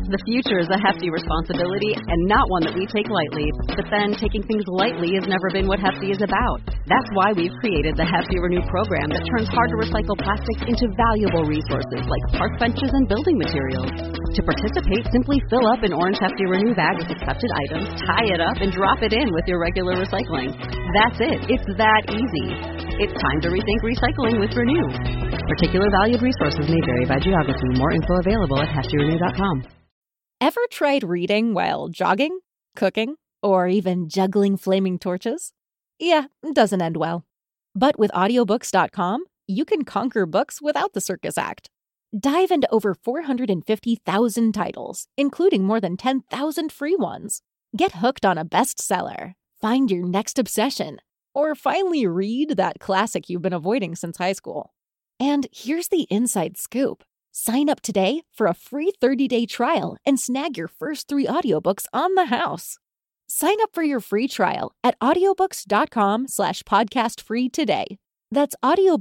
The future is a hefty responsibility and not one that we take lightly. But then, taking things lightly has never been what Hefty is about. That's why we've created the Hefty Renew program that turns hard-to-recycle plastics into valuable resources like park benches and building materials. To participate, simply fill up an orange Hefty Renew bag with accepted items, tie it up, and drop it in with your regular recycling. That's it. It's that easy. It's time to rethink recycling with Renew. Particular valued resources may vary by geography. More info available at heftyrenew.com. Ever tried reading while jogging, cooking, or even juggling flaming torches? Yeah, it doesn't end well. But with audiobooks.com, you can conquer books without the circus act. Dive into over 450,000 titles, including more than 10,000 free ones. Get hooked on a bestseller, find your next obsession, or finally read that classic you've been avoiding since high school. And here's the inside scoop. Sign up today for a free 30-day trial and snag your first 3 audiobooks on the house. Sign up for your free trial at audiobooks.com/podcastfree today. That's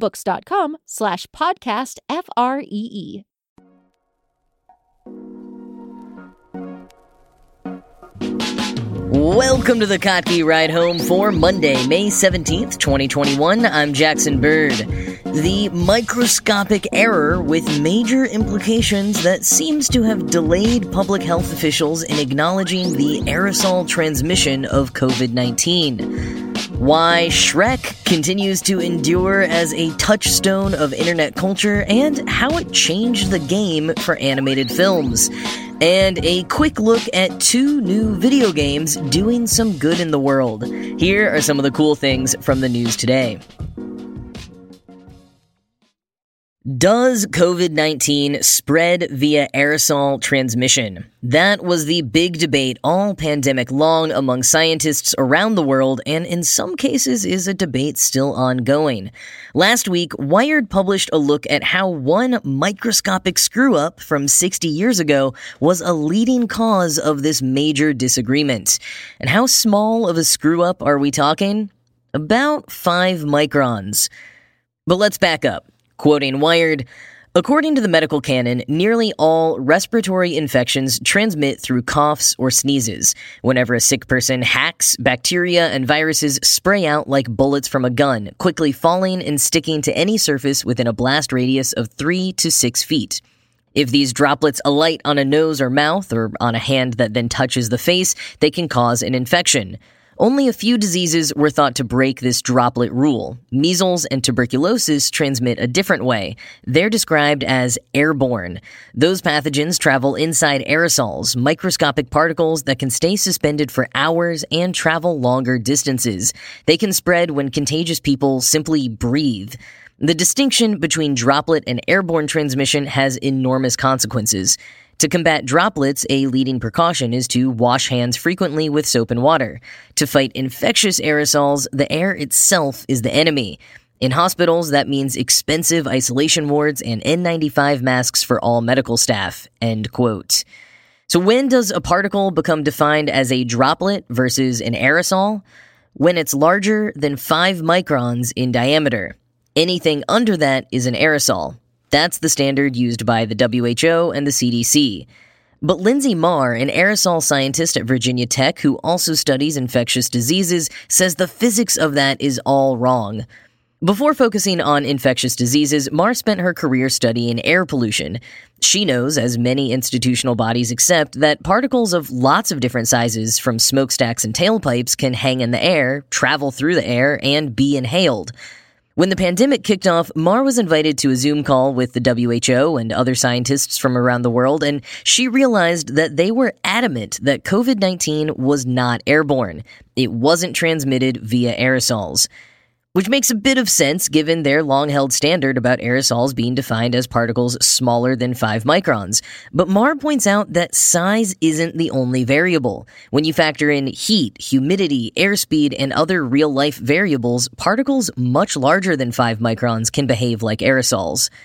audiobooks.com/podcastfree. Welcome to the Kottke Ride Home for Monday, May 17th, 2021. I'm Jackson Bird. The microscopic error with major implications that seems to have delayed public health officials in acknowledging the aerosol transmission of COVID-19. Why Shrek continues to endure as a touchstone of internet culture, and how it changed the game for animated films. And a quick look at 2 new video games doing some good in the world. Here are some of the cool things from the news today. Does COVID-19 spread via aerosol transmission? That was the big debate all pandemic long among scientists around the world, and in some cases is a debate still ongoing. Last week, Wired published a look at how one microscopic screw-up from 60 years ago was a leading cause of this major disagreement. And how small of a screw-up are we talking? About 5 microns. But let's back up. Quoting Wired, according to the medical canon, nearly all respiratory infections transmit through coughs or sneezes. Whenever a sick person hacks, bacteria and viruses spray out like bullets from a gun, quickly falling and sticking to any surface within a blast radius of 3 to 6 feet. If these droplets alight on a nose or mouth, or on a hand that then touches the face, they can cause an infection. Only a few diseases were thought to break this droplet rule. Measles and tuberculosis transmit a different way. They're described as airborne. Those pathogens travel inside aerosols, microscopic particles that can stay suspended for hours and travel longer distances. They can spread when contagious people simply breathe. The distinction between droplet and airborne transmission has enormous consequences. To combat droplets, a leading precaution is to wash hands frequently with soap and water. To fight infectious aerosols, the air itself is the enemy. In hospitals, that means expensive isolation wards and N95 masks for all medical staff. End quote. So when does a particle become defined as a droplet versus an aerosol? When it's larger than 5 microns in diameter. Anything under that is an aerosol. That's the standard used by the WHO and the CDC. But Lindsay Marr, an aerosol scientist at Virginia Tech who also studies infectious diseases, says the physics of that is all wrong. Before focusing on infectious diseases, Marr spent her career studying air pollution. She knows, as many institutional bodies accept, that particles of lots of different sizes, from smokestacks and tailpipes, can hang in the air, travel through the air, and be inhaled. When the pandemic kicked off, Marr was invited to a Zoom call with the WHO and other scientists from around the world, and she realized that they were adamant that COVID-19 was not airborne. It wasn't transmitted via aerosols. Which makes a bit of sense given their long-held standard about aerosols being defined as particles smaller than 5 microns. But Marr points out that size isn't the only variable. When you factor in heat, humidity, airspeed, and other real-life variables, particles much larger than 5 microns can behave like aerosols.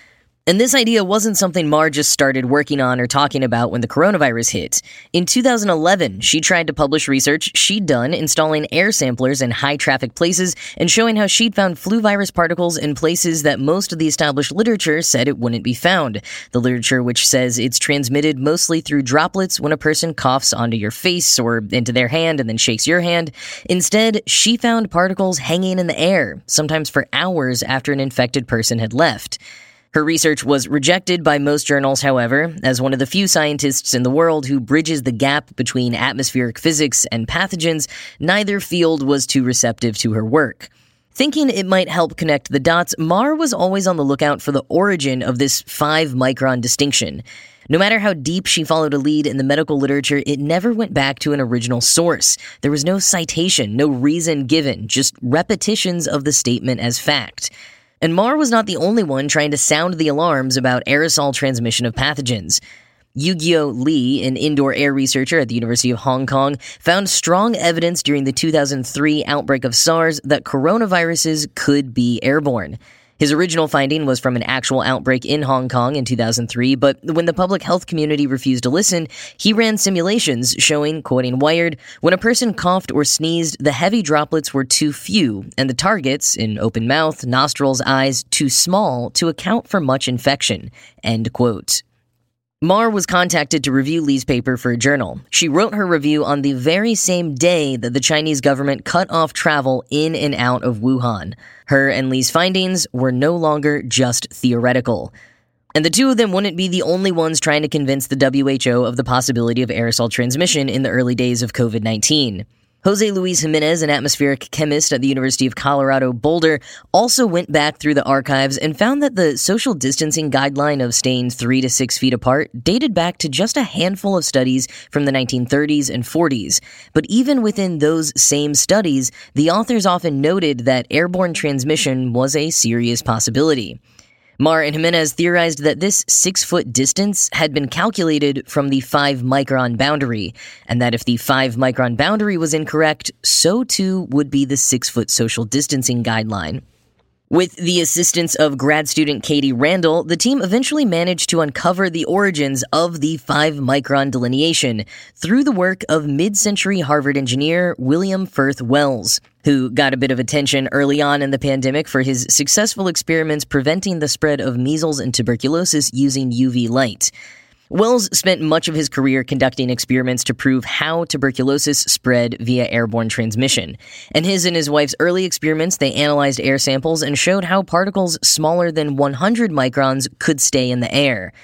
And this idea wasn't something Mar just started working on or talking about when the coronavirus hit. In 2011, she tried to publish research she'd done installing air samplers in high-traffic places and showing how she'd found flu virus particles in places that most of the established literature said it wouldn't be found. The literature which says it's transmitted mostly through droplets when a person coughs onto your face or into their hand and then shakes your hand. Instead, she found particles hanging in the air, sometimes for hours after an infected person had left. Her research was rejected by most journals, however, as one of the few scientists in the world who bridges the gap between atmospheric physics and pathogens. Neither field was too receptive to her work. Thinking it might help connect the dots, Mar was always on the lookout for the origin of this 5-micron distinction. No matter how deep she followed a lead in the medical literature, it never went back to an original source. There was no citation, no reason given, just repetitions of the statement as fact. And Mar was not the only one trying to sound the alarms about aerosol transmission of pathogens. Yu-Gyo Lee, an indoor air researcher at the University of Hong Kong, found strong evidence during the 2003 outbreak of SARS that coronaviruses could be airborne. His original finding was from an actual outbreak in Hong Kong in 2003, but when the public health community refused to listen, he ran simulations showing, quoting Wired, when a person coughed or sneezed, the heavy droplets were too few, and the targets, in open mouth, nostrils, eyes, too small to account for much infection, end quote. Mar was contacted to review Lee's paper for a journal. She wrote her review on the very same day that the Chinese government cut off travel in and out of Wuhan. Her and Lee's findings were no longer just theoretical. And the two of them wouldn't be the only ones trying to convince the WHO of the possibility of aerosol transmission in the early days of COVID-19. Jose Luis Jimenez, an atmospheric chemist at the University of Colorado Boulder, also went back through the archives and found that the social distancing guideline of staying 3 to 6 feet apart dated back to just a handful of studies from the 1930s and 40s. But even within those same studies, the authors often noted that airborne transmission was a serious possibility. Mar and Jimenez theorized that this 6-foot distance had been calculated from the 5-micron boundary, and that if the 5-micron boundary was incorrect, so too would be the 6-foot social distancing guideline. With the assistance of grad student Katie Randall, the team eventually managed to uncover the origins of the 5-micron delineation through the work of mid-century Harvard engineer William Firth Wells, who got a bit of attention early on in the pandemic for his successful experiments preventing the spread of measles and tuberculosis using UV light. Wells spent much of his career conducting experiments to prove how tuberculosis spread via airborne transmission. And his wife's early experiments, they analyzed air samples and showed how particles smaller than 100 microns could stay in the air.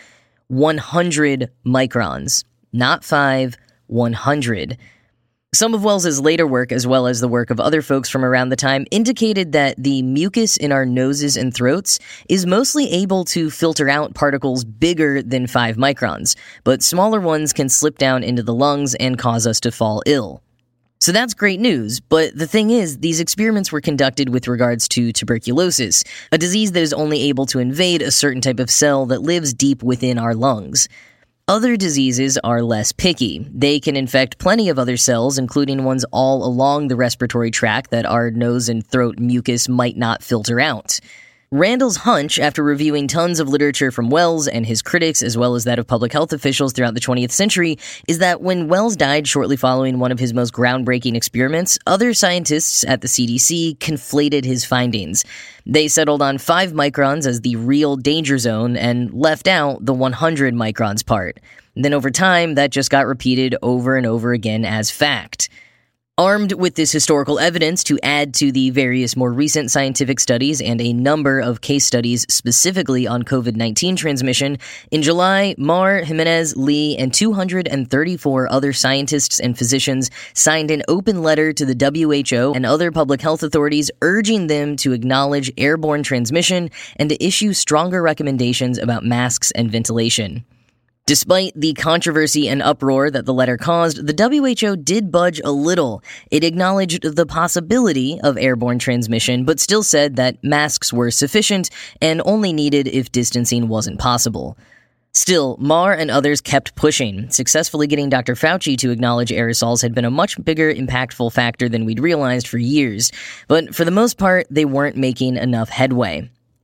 100 microns. Not 5, 100. Some of Wells's later work, as well as the work of other folks from around the time, indicated that the mucus in our noses and throats is mostly able to filter out particles bigger than 5 microns, but smaller ones can slip down into the lungs and cause us to fall ill. So that's great news, but the thing is, these experiments were conducted with regards to tuberculosis, a disease that is only able to invade a certain type of cell that lives deep within our lungs. Other diseases are less picky. They can infect plenty of other cells, including ones all along the respiratory tract that our nose and throat mucus might not filter out. Randall's hunch, after reviewing tons of literature from Wells and his critics, as well as that of public health officials throughout the 20th century, is that when Wells died shortly following one of his most groundbreaking experiments, other scientists at the CDC conflated his findings. They settled on 5 microns as the real danger zone and left out the 100 microns part. Then over time, that just got repeated over and over again as fact. Armed with this historical evidence to add to the various more recent scientific studies and a number of case studies specifically on COVID-19 transmission, in July, Mar, Jimenez, Lee, and 234 other scientists and physicians signed an open letter to the WHO and other public health authorities urging them to acknowledge airborne transmission and to issue stronger recommendations about masks and ventilation. Despite the controversy and uproar that the letter caused, the WHO did budge a little. It acknowledged the possibility of airborne transmission, but still said that masks were sufficient and only needed if distancing wasn't possible. Still, Mar and others kept pushing, successfully getting Dr. Fauci to acknowledge aerosols had been a much bigger impactful factor than we'd realized for years, but for the most part, they weren't making enough headway.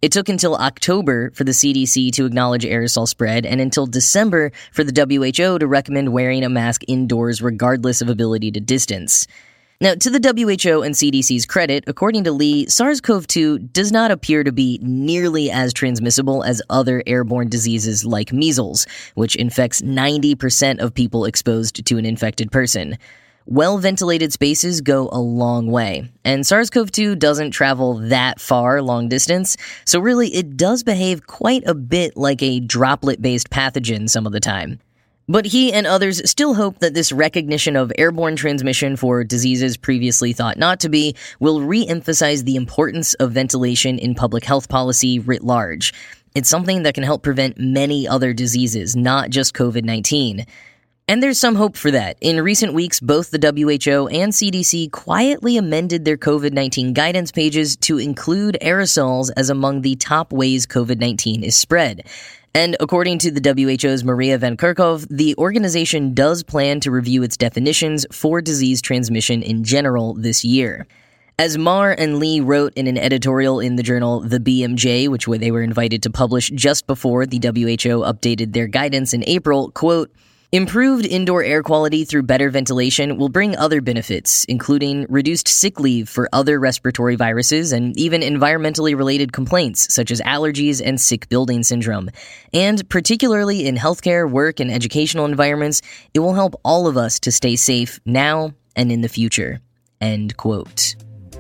It took until October for the CDC to acknowledge aerosol spread and until December for the WHO to recommend wearing a mask indoors regardless of ability to distance. Now, to the WHO and CDC's credit, according to Lee, SARS-CoV-2 does not appear to be nearly as transmissible as other airborne diseases like measles, which infects 90% of people exposed to an infected person. Well-ventilated spaces go a long way, and SARS-CoV-2 doesn't travel that far long distance, so really it does behave quite a bit like a droplet-based pathogen some of the time. But he and others still hope that this recognition of airborne transmission for diseases previously thought not to be will re-emphasize the importance of ventilation in public health policy writ large. It's something that can help prevent many other diseases, not just COVID-19. And there's some hope for that. In recent weeks, both the WHO and CDC quietly amended their COVID-19 guidance pages to include aerosols as among the top ways COVID-19 is spread. And according to the WHO's Maria Van Kerkhove, the organization does plan to review its definitions for disease transmission in general this year. As Marr and Lee wrote in an editorial in the journal The BMJ, which they were invited to publish just before the WHO updated their guidance in April, quote, "Improved indoor air quality through better ventilation will bring other benefits, including reduced sick leave for other respiratory viruses and even environmentally related complaints such as allergies and sick building syndrome. And particularly in healthcare, work, and educational environments, it will help all of us to stay safe now and in the future." End quote.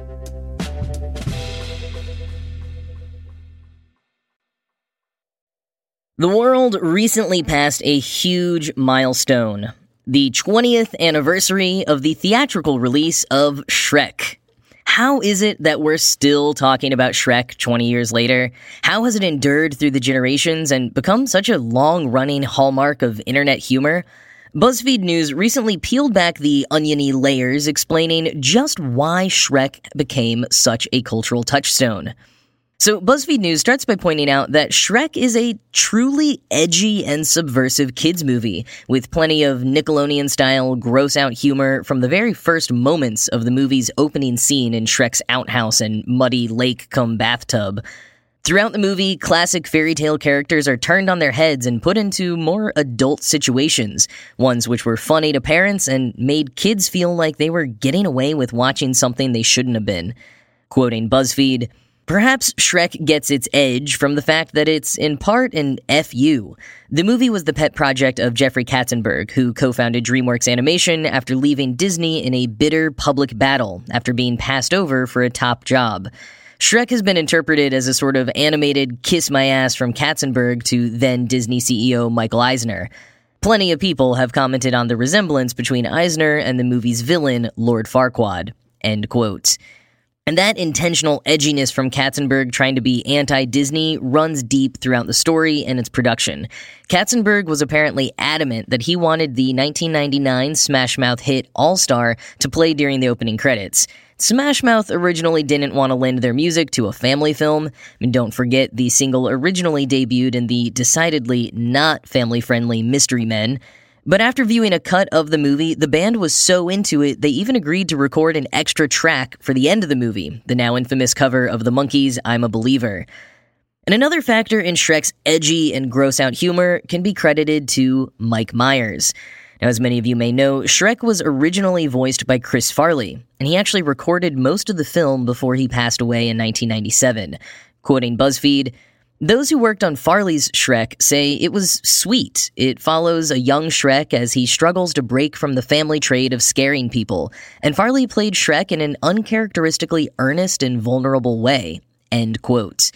The world recently passed a huge milestone, the 20th anniversary of the theatrical release of Shrek. How is it that we're still talking about Shrek 20 years later? How has it endured through the generations and become such a long-running hallmark of internet humor? BuzzFeed News recently peeled back the oniony layers explaining just why Shrek became such a cultural touchstone. So BuzzFeed News starts by pointing out that Shrek is a truly edgy and subversive kids movie, with plenty of Nickelodeon-style gross-out humor from the very first moments of the movie's opening scene in Shrek's outhouse and muddy lake-cum-bathtub. Throughout the movie, classic fairy tale characters are turned on their heads and put into more adult situations, ones which were funny to parents and made kids feel like they were getting away with watching something they shouldn't have been. Quoting BuzzFeed, "Perhaps Shrek gets its edge from the fact that it's in part an F.U. The movie was the pet project of Jeffrey Katzenberg, who co-founded DreamWorks Animation after leaving Disney in a bitter public battle after being passed over for a top job. Shrek has been interpreted as a sort of animated kiss my ass from Katzenberg to then Disney CEO Michael Eisner. Plenty of people have commented on the resemblance between Eisner and the movie's villain, Lord Farquaad." End quote. And that intentional edginess from Katzenberg trying to be anti-Disney runs deep throughout the story and its production. Katzenberg was apparently adamant that he wanted the 1999 Smash Mouth hit All-Star to play during the opening credits. Smash Mouth originally didn't want to lend their music to a family film, and don't forget the single originally debuted in the decidedly not family-friendly Mystery Men. But after viewing a cut of the movie, the band was so into it, they even agreed to record an extra track for the end of the movie, the now infamous cover of the Monkees' I'm a Believer. And another factor in Shrek's edgy and gross-out humor can be credited to Mike Myers. Now, as many of you may know, Shrek was originally voiced by Chris Farley, and he actually recorded most of the film before he passed away in 1997. Quoting BuzzFeed, "Those who worked on Farley's Shrek say it was sweet. It follows a young Shrek as he struggles to break from the family trait of scaring people, and Farley played Shrek in an uncharacteristically earnest and vulnerable way." End quote.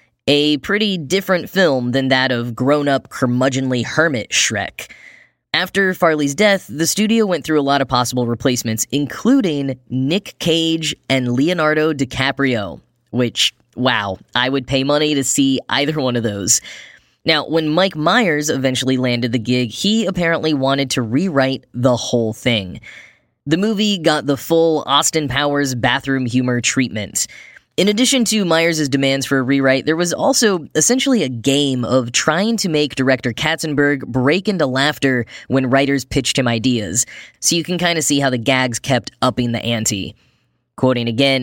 A pretty different film than that of grown-up curmudgeonly hermit Shrek. After Farley's death, the studio went through a lot of possible replacements, including Nick Cage and Leonardo DiCaprio, which, wow, I would pay money to see either one of those. Now, when Mike Myers eventually landed the gig, he apparently wanted to rewrite the whole thing. The movie got the full Austin Powers bathroom humor treatment. In addition to Myers' demands for a rewrite, there was also essentially a game of trying to make director Katzenberg break into laughter when writers pitched him ideas, so you can kind of see how the gags kept upping the ante. Quoting again,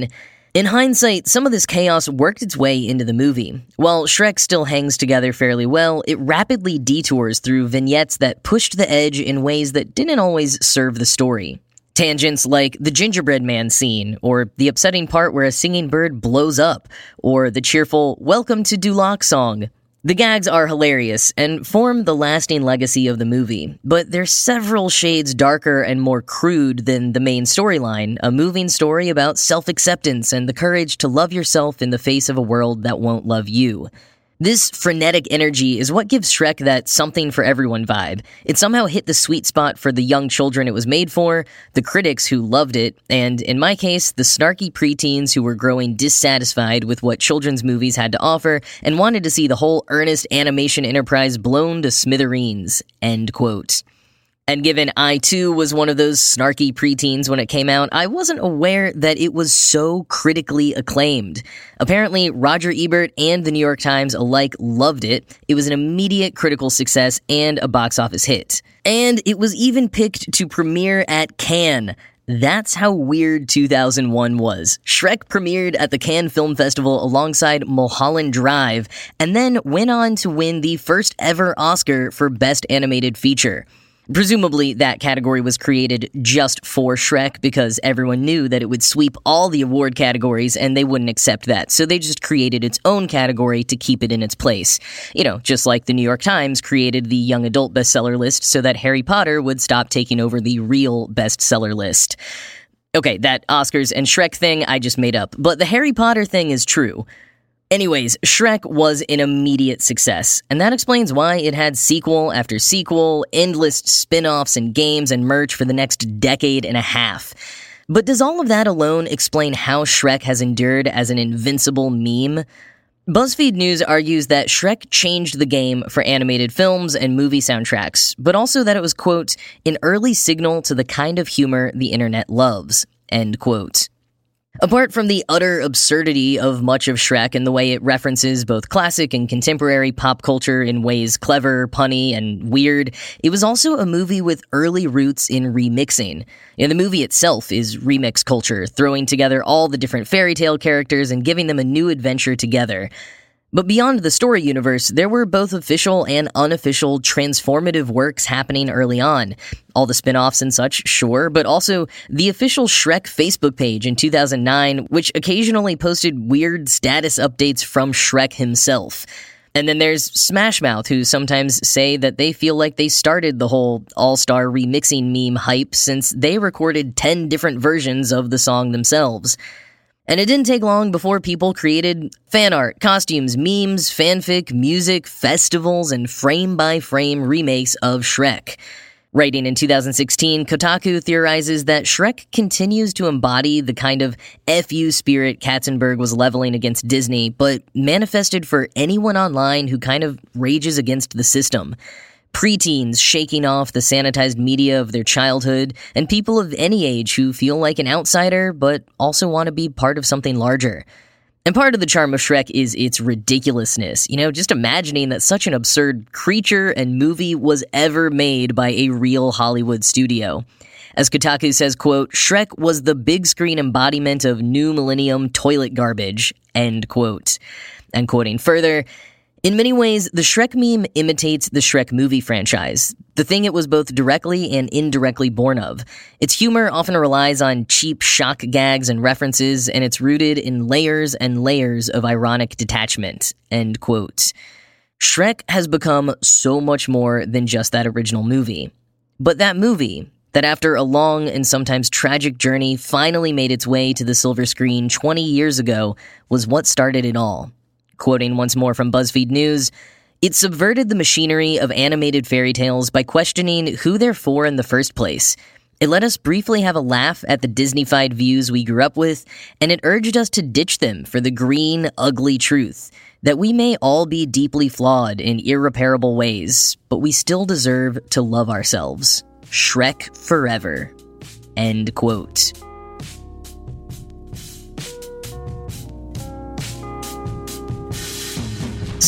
In hindsight, some of this chaos worked its way into the movie. While Shrek still hangs together fairly well, it rapidly detours through vignettes that pushed the edge in ways that didn't always serve the story. Tangents like the gingerbread man scene, or the upsetting part where a singing bird blows up, or the cheerful "Welcome to Duloc" song. The gags are hilarious and form the lasting legacy of the movie, but they're several shades darker and more crude than the main storyline, a moving story about self-acceptance and the courage to love yourself in the face of a world that won't love you. This frenetic energy is what gives Shrek that something for everyone vibe. It somehow hit the sweet spot for the young children it was made for, the critics who loved it, and, in my case, the snarky preteens who were growing dissatisfied with what children's movies had to offer and wanted to see the whole earnest animation enterprise blown to smithereens. End quote. And given I, too, was one of those snarky preteens when it came out, I wasn't aware that it was so critically acclaimed. Apparently, Roger Ebert and the New York Times alike loved it. It was an immediate critical success and a box office hit. And it was even picked to premiere at Cannes. That's how weird 2001 was. Shrek premiered at the Cannes Film Festival alongside Mulholland Drive, and then went on to win the first ever Oscar for Best Animated Feature. Presumably, that category was created just for Shrek because everyone knew that it would sweep all the award categories and they wouldn't accept that, so they just created its own category to keep it in its place. You know, just like the New York Times created the young adult bestseller list so that Harry Potter would stop taking over the real bestseller list. Okay, that Oscars and Shrek thing I just made up, but the Harry Potter thing is true. Anyways, Shrek was an immediate success, and that explains why it had sequel after sequel, endless spin-offs and games and merch for the next decade and a half. But does all of that alone explain how Shrek has endured as an invincible meme? BuzzFeed News argues that Shrek changed the game for animated films and movie soundtracks, but also that it was, quote, an early signal to the kind of humor the internet loves, end quote. Apart from the utter absurdity of much of Shrek and the way it references both classic and contemporary pop culture in ways clever, punny, and weird, it was also a movie with early roots in remixing. The movie itself is remix culture, throwing together all the different fairy tale characters and giving them a new adventure together. But beyond the story universe, there were both official and unofficial transformative works happening early on. All the spin-offs and such, sure, but also the official Shrek Facebook page in 2009, which occasionally posted weird status updates from Shrek himself. And then there's Smash Mouth, who sometimes say that they feel like they started the whole all-star remixing meme hype since they recorded 10 different versions of the song themselves. And it didn't take long before people created fan art, costumes, memes, fanfic, music, festivals, and frame-by-frame remakes of Shrek. Writing in 2016, Kotaku theorizes that Shrek continues to embody the kind of FU spirit Katzenberg was leveling against Disney, but manifested for anyone online who kind of rages against the system. Preteens shaking off the sanitized media of their childhood, and people of any age who feel like an outsider but also want to be part of something larger. And part of the charm of Shrek is its ridiculousness. Just imagining that such an absurd creature and movie was ever made by a real Hollywood studio. As Kotaku says, quote, Shrek was the big screen embodiment of new millennium toilet garbage, end quote. And quoting further, in many ways, the Shrek meme imitates the Shrek movie franchise, the thing it was both directly and indirectly born of. Its humor often relies on cheap shock gags and references, and it's rooted in layers and layers of ironic detachment, end quote. Shrek has become so much more than just that original movie. But that movie, that after a long and sometimes tragic journey finally made its way to the silver screen 20 years ago, was what started it all. Quoting once more from BuzzFeed News, it subverted the machinery of animated fairy tales by questioning who they're for in the first place. It let us briefly have a laugh at the Disney-fied views we grew up with, and it urged us to ditch them for the green, ugly truth, that we may all be deeply flawed in irreparable ways, but we still deserve to love ourselves. Shrek forever. End quote.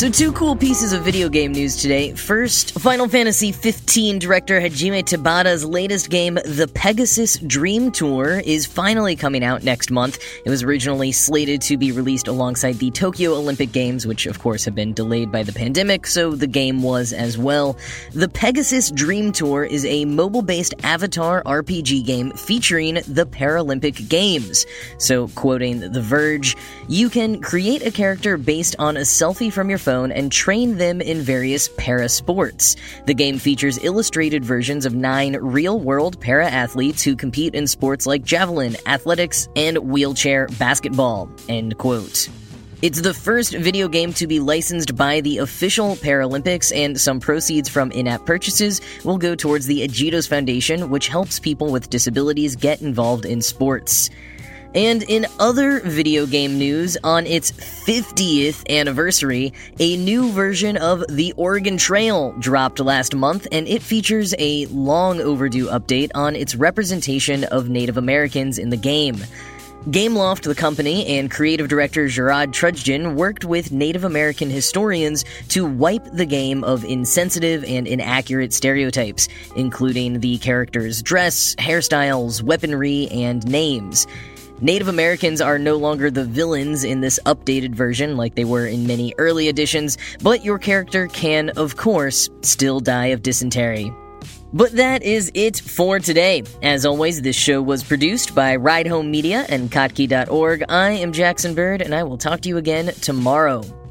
So 2 cool pieces of video game news today. First, Final Fantasy XV director Hajime Tabata's latest game, The Pegasus Dream Tour, is finally coming out next month. It was originally slated to be released alongside the Tokyo Olympic Games, which of course have been delayed by the pandemic, so the game was as well. The Pegasus Dream Tour is a mobile-based avatar RPG game featuring the Paralympic Games. So, quoting The Verge, you can create a character based on a selfie from your phone and train them in various para-sports. The game features illustrated versions of 9 real-world para-athletes who compete in sports like javelin, athletics, and wheelchair basketball. End quote. It's the first video game to be licensed by the official Paralympics, and some proceeds from in-app purchases will go towards the Agitos Foundation, which helps people with disabilities get involved in sports. And in other video game news, on its 50th anniversary, a new version of The Oregon Trail dropped last month, and it features a long overdue update on its representation of Native Americans in the game. Gameloft, the company, and creative director Gerard Trudgen worked with Native American historians to wipe the game of insensitive and inaccurate stereotypes, including the characters' dress, hairstyles, weaponry, and names. Native Americans are no longer the villains in this updated version like they were in many early editions, but your character can, of course, still die of dysentery. But that is it for today. As always, this show was produced by Ride Home Media and Kottke.org. I am Jackson Bird, and I will talk to you again tomorrow.